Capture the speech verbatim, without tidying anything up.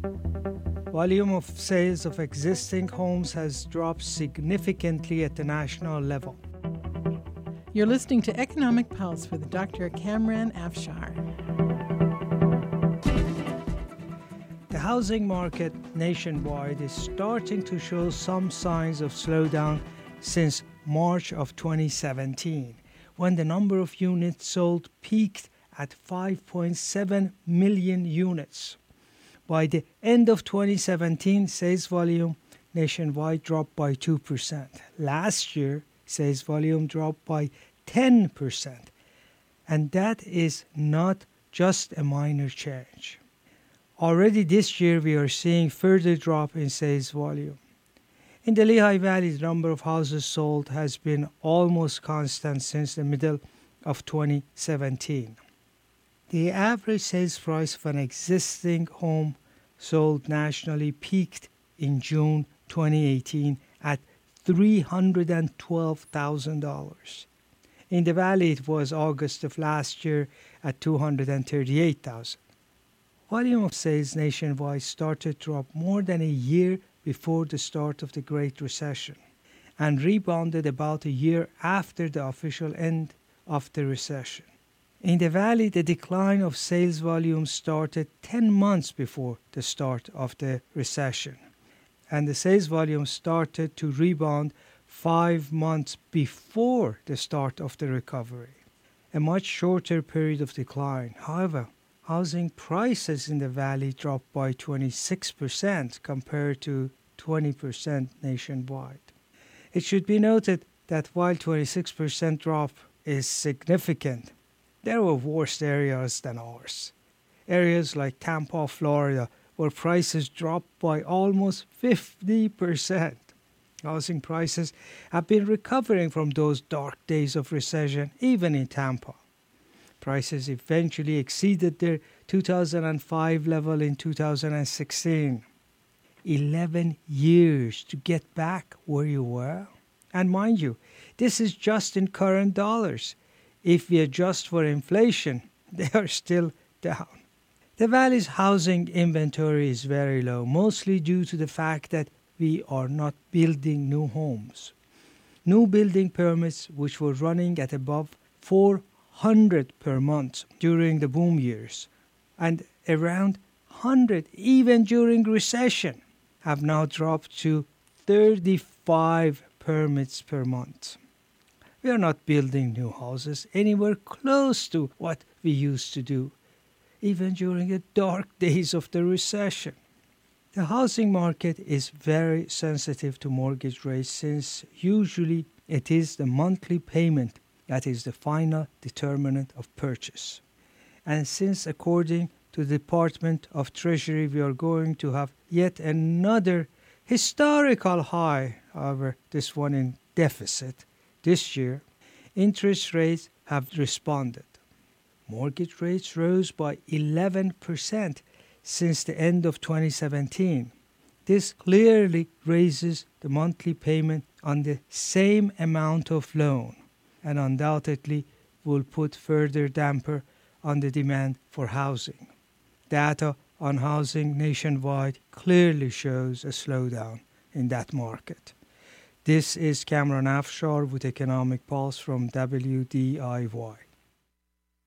Volume of sales of existing homes has dropped significantly at the national level. You're listening to Economic Pulse with Doctor Kamran Afshar. The housing market nationwide is starting to show some signs of slowdown since March of twenty seventeen, when the number of units sold peaked at five point seven million units. By the end of twenty seventeen, sales volume nationwide dropped by two percent. Last year, sales volume dropped by ten percent. And that is not just a minor change. Already this year, we are seeing further drop in sales volume. In the Lehigh Valley, the number of houses sold has been almost constant since the middle of twenty seventeen. The average sales price of an existing home sold nationally peaked in June twenty eighteen at three hundred twelve thousand dollars. In the Valley, it was August of last year at two hundred thirty-eight thousand dollars. Volume of sales nationwide started to drop more than a year before the start of the Great Recession and rebounded about a year after the official end of the recession. In the Valley, the decline of sales volume started ten months before the start of the recession, and the sales volume started to rebound five months before the start of the recovery, a much shorter period of decline. However, housing prices in the Valley dropped by twenty-six percent compared to twenty percent nationwide. It should be noted that while twenty-six percent drop is significant, there were worse areas than ours. Areas like Tampa, Florida, where prices dropped by almost fifty percent. Housing prices have been recovering from those dark days of recession, even in Tampa. Prices eventually exceeded their two thousand five level in two thousand sixteen. eleven years to get back where you were. And mind you, this is just in current dollars. If we adjust for inflation, they are still down. The Valley's housing inventory is very low, mostly due to the fact that we are not building new homes. New building permits, which were running at above four hundred per month during the boom years, and around one hundred even during recession, have now dropped to thirty-five permits per month. We are not building new houses anywhere close to what we used to do, even during the dark days of the recession. The housing market is very sensitive to mortgage rates since usually it is the monthly payment that is the final determinant of purchase. And since according to the Department of Treasury we are going to have yet another historical high, however this one in deficit, this year, interest rates have responded. Mortgage rates rose by eleven percent since the end of twenty seventeen. This clearly raises the monthly payment on the same amount of loan and undoubtedly will put further damper on the demand for housing. Data on housing nationwide clearly shows a slowdown in that market. This is Kamran Afshar with Economic Pulse from W D I Y.